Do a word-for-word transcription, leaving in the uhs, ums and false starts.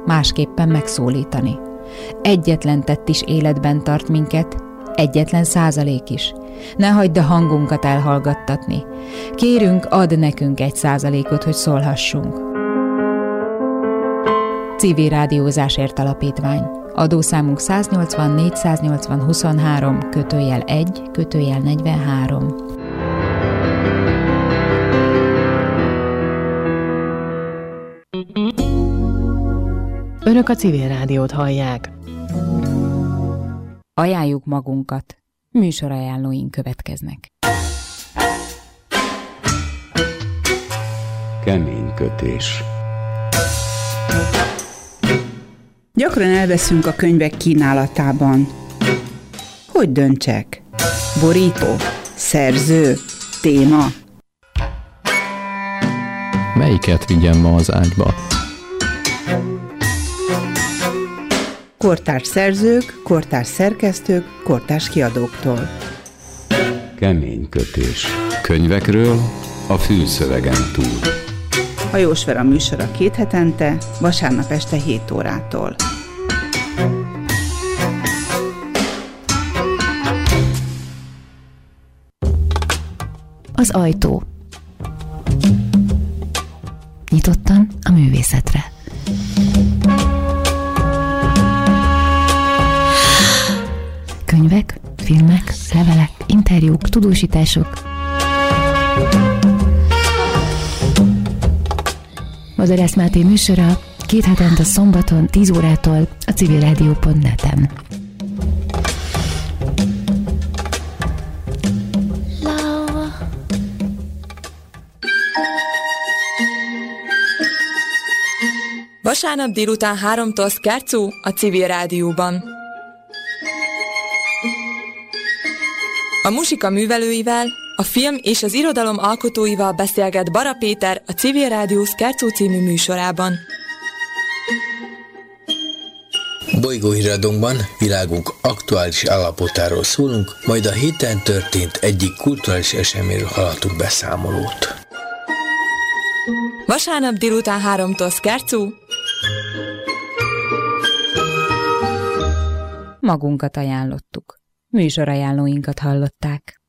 másképpen megszólítani. Egyetlen tett is életben tart minket, egyetlen százalék is. Ne hagyd a hangunkat elhallgattatni. Kérünk, add nekünk egy százalékot, hogy szólhassunk. Civil Rádiózásért Alapítvány. Adószámunk száznyolcvan négyszáznyolcvan huszonhárom kötőjel egy kötőjel negyvenhárom. Önök a Civil Rádiót hallják. Ajánljuk magunkat. Műsorajánlóink következnek. Kemény kötés. Gyakran elveszünk a könyvek kínálatában. Hogy döntsek? Borító? Szerző? Téma? Melyiket vigyem ma az ágyba? Kortárs szerzők, kortárs szerkesztők, kortárs kiadóktól. Kemény kötés. Könyvekről a fülszövegen túl. A Jósfera műsora két hetente, vasárnap este hét órától. Az ajtó. Nyitottan a művészetre. Könyvek, filmek, levelek, interjúk, tudósítások. Madarász Máté műsora két hetente szombaton tíz órától a civilrádió pont net-en. Vasárnap délután háromtól Szkárcú a Civil Rádióban. A muzsika művelőivel, a film és az irodalom alkotóival beszélget Bara Péter a Civil Rádió Szkárcú című műsorában. Bolygóhíradónkban világunk aktuális állapotáról szólunk, majd a héten történt egyik kulturális eseményről hallhatunk beszámolót. Vasárnap délután háromtól Szkárcú. Magunkat ajánlottuk. Műsorajánlóinkat hallották.